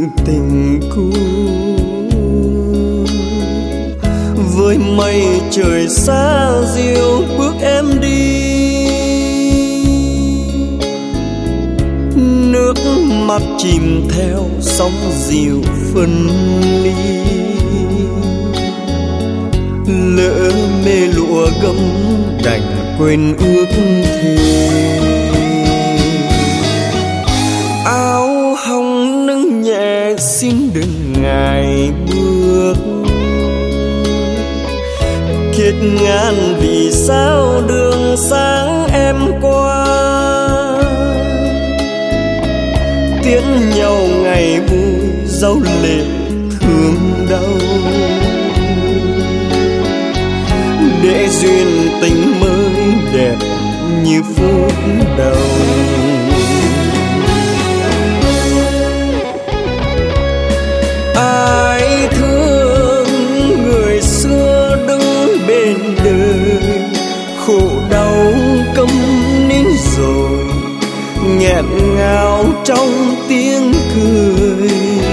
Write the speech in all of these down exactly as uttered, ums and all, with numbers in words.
tình cũ. Với mây trời xa diệu bước em đi, nước mắt chìm theo sóng dịu phân ly. Lỡ mê lụa gấm đành quên ước thề. Áo hồng nâng nhẹ xin đừng ngại bước, kiệt ngàn vì sao đường sáng em qua. Tiễn nhau ngày vui dấu lệ thương đau, để duyên tình mới đẹp như phút đầu. Ai thương người xưa đứng bên đời, khổ đau câm nín rồi nghẹn ngào trong tiếng cười.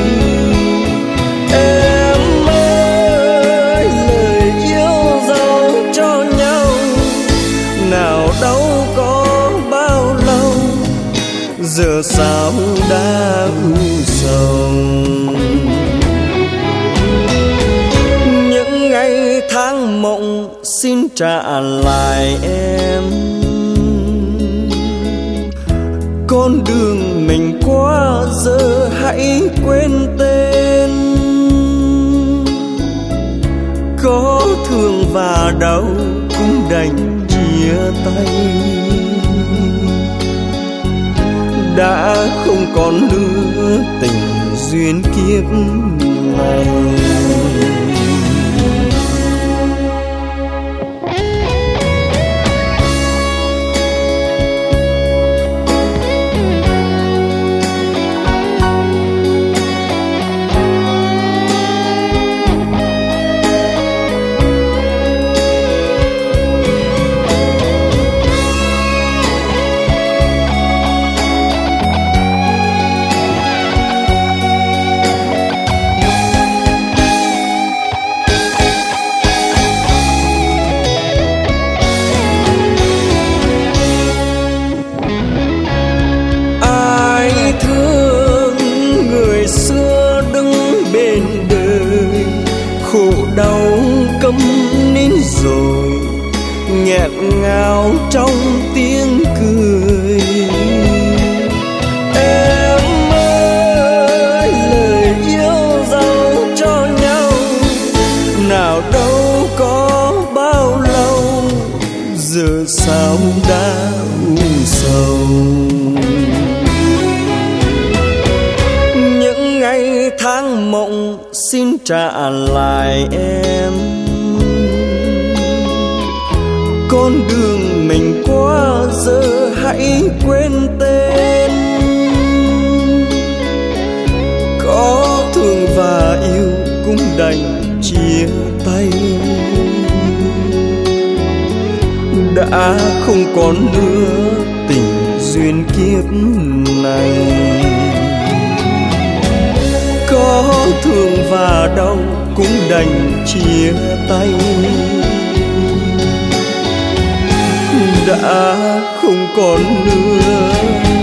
Em ơi lời yêu dấu cho nhau, nào đâu có bao lâu, giờ sao đã u sầu. Những ngày tháng mộng xin trả lại em, con đường mình qua giờ hãy quên tên. Có thương và đau cũng đành chia tay, đã không còn nữa tình duyên kiếp này. Khổ đau câm nín rồi nghẹn ngào trong tiếng cười. Em ơi lời yêu dấu cho nhau, nào đâu có bao lâu, giờ sao đã u sầu. Những ngày tháng mộng xin trả lại em, con đường mình qua giờ hãy quên tên. Có thương và yêu cũng đành chia tay, đã không còn nữa tình duyên kiếp này. Có thương và đau cũng đành chia tay, đã không còn nữa